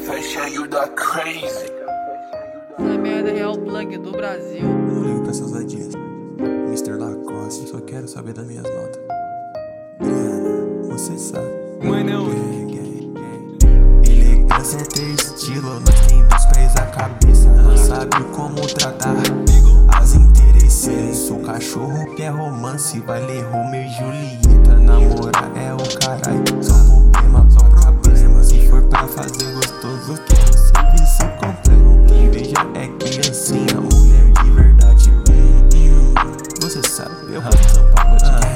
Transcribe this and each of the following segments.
fashion, you the crazy. Essa merda é real plug do Brasil. Eu não ligo pra essas vadias. Mr. Lacoste, só quero saber das minhas notas. Briana, você sabe. Manão. Elegância é ter estilo, nós tem dos pés à cabeça. Nós sabe como tratar as interesseiras. Sou cachorro que é romance, vai ler Romeu e Julieta. Namorar é o caralho, só problema, só problema. Se for pra fazer gostoso, quero serviço completo. Quem veja é criancinha, mulher de verdade. Você sabe, eu vou tampar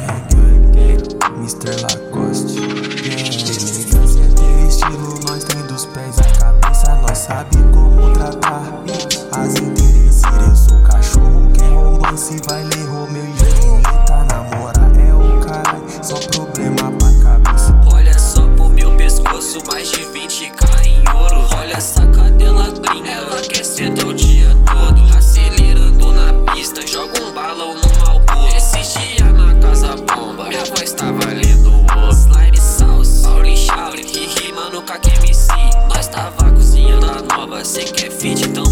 Mr. Lacoste. Elegância é ter estilo, nós tem dos pés à cabeça. Nós sabe como tratar as interesseiras. Sou cachorro que é romance, vai ler Romeu e Julieta. Namorar é o caralho, só problema pra cabeça. Olha só pro meu pescoço, mais de 20k em ouro. Olha essa cadela gringa, ela quer sentar o dia todo. Acelerando na pista, joga um balão no Malboro. Esses dias na casa bomba, minha voz tá valendo o slime sauce, Paulinho Chauri, rimando com a QMC. Nós tava cozinhando a nova, cê quer fit, então